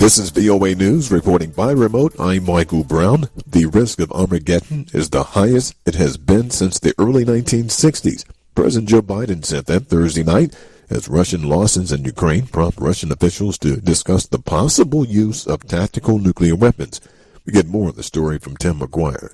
This is VOA News reporting by remote. I'm Michael Brown. The risk of Armageddon is the highest it has been since the early 1960s. President Joe Biden said that Thursday night as Russian losses in Ukraine prompt Russian officials to discuss the possible use of tactical nuclear weapons. We get more of the story from Tim McGuire.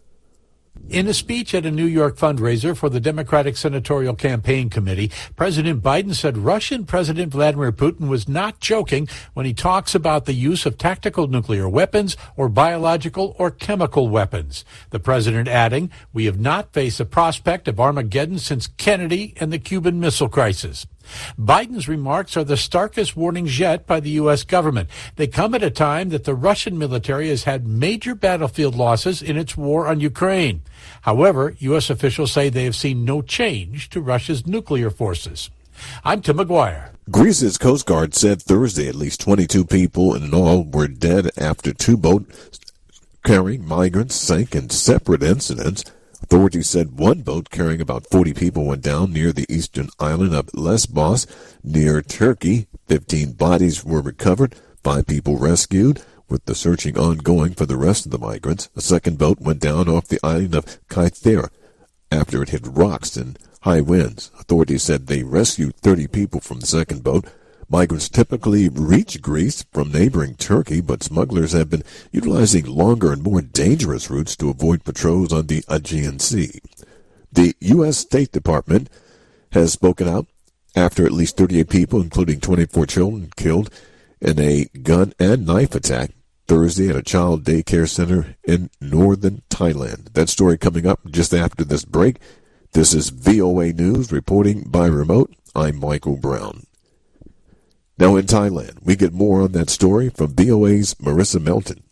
In a speech at a New York fundraiser for the Democratic Senatorial Campaign Committee, President Biden said Russian President Vladimir Putin was not joking when he talks about the use of tactical nuclear weapons or biological or chemical weapons. The president adding, "We have not faced the prospect of Armageddon since Kennedy and the Cuban Missile Crisis." Biden's remarks are the starkest warnings yet by the U.S. government. They come at a time that the Russian military has had major battlefield losses in its war on Ukraine. However, U.S. officials say they have seen no change to Russia's nuclear forces. I'm Tim McGuire. Greece's Coast Guard said Thursday at least 22 people in all were dead after two boats carrying migrants sank in separate incidents. Authorities said one boat carrying about 40 people went down near the eastern island of Lesbos near Turkey. 15 bodies were recovered, 5 people rescued, with the searching ongoing for the rest of the migrants. A second boat went down off the island of Kythera after it hit rocks and high winds. Authorities said they rescued 30 people from the second boat. Migrants typically reach Greece from neighboring Turkey, but smugglers have been utilizing longer and more dangerous routes to avoid patrols on the Aegean Sea. The U.S. State Department has spoken out after at least 38 people, including 24 children, killed in a gun and knife attack Thursday at a child daycare center in northern Thailand. That story coming up just after this break. This is VOA News reporting by remote. I'm Michael Brown. Now in Thailand, we get more on that story from VOA's Marissa Melton.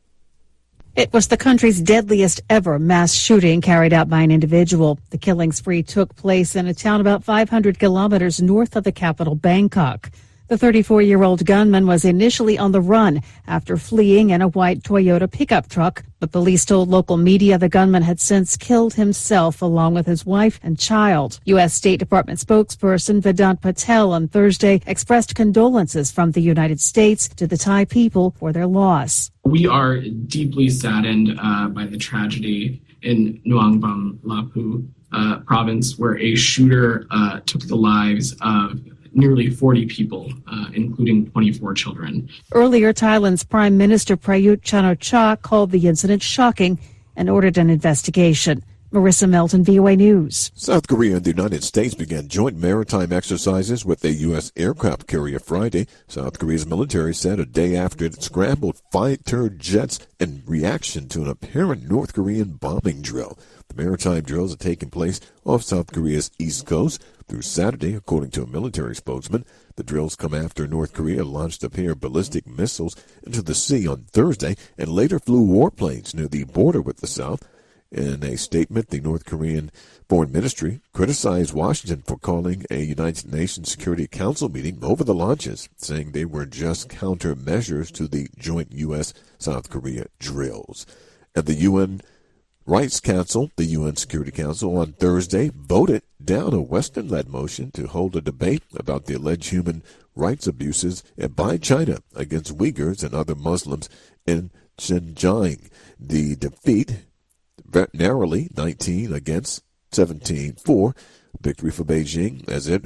It was the country's deadliest ever mass shooting carried out by an individual. The killing spree took place in a town about 500 kilometers north of the capital, Bangkok. The 34-year-old gunman was initially on the run after fleeing in a white Toyota pickup truck, but police told local media the gunman had since killed himself along with his wife and child. U.S. State Department spokesperson Vedant Patel on Thursday expressed condolences from the United States to the Thai people for their loss. We are deeply saddened by the tragedy in Nuang Bam Lapu province, where a shooter took the lives of nearly 40 people, including 24 children. Earlier, Thailand's Prime Minister Prayut Chan-o-cha called the incident shocking and ordered an investigation. Marissa Melton, VOA News. South Korea and the United States began joint maritime exercises with a U.S. aircraft carrier Friday. South Korea's military said a day after it scrambled fighter jets in reaction to an apparent North Korean bombing drill. The maritime drills are taking place off South Korea's east coast through Saturday, according to a military spokesman. The drills come after North Korea launched a pair of ballistic missiles into the sea on Thursday and later flew warplanes near the border with the South. In a statement, the North Korean Foreign Ministry criticized Washington for calling a United Nations Security Council meeting over the launches, saying they were just countermeasures to the joint U.S.-South Korea drills. And the UN Rights Council, the UN Security Council, on Thursday voted down a Western-led motion to hold a debate about the alleged human rights abuses by China against Uyghurs and other Muslims in Xinjiang. The defeat, narrowly 19 against 17 for victory for Beijing, as it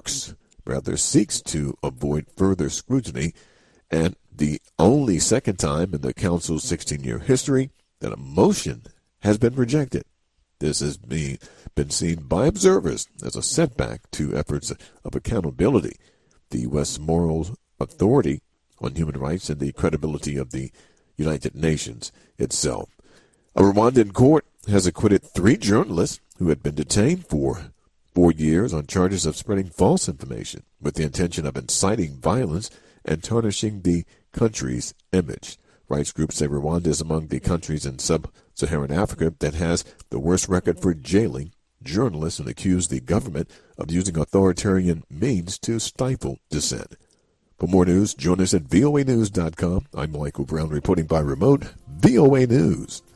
seeks to avoid further scrutiny, and the only second time in the Council's 16-year history that a motion has been rejected. This has been seen by observers as a setback to efforts of accountability, the U.S. moral authority on human rights, and the credibility of the United Nations itself. A Rwandan court has acquitted 3 journalists who had been detained for 4 years on charges of spreading false information with the intention of inciting violence and tarnishing the country's image. Rights groups say Rwanda is among the countries in sub-Saharan Africa that has the worst record for jailing journalists and accuse the government of using authoritarian means to stifle dissent. For more news, join us at voanews.com. I'm Michael Brown reporting by remote, VOA News.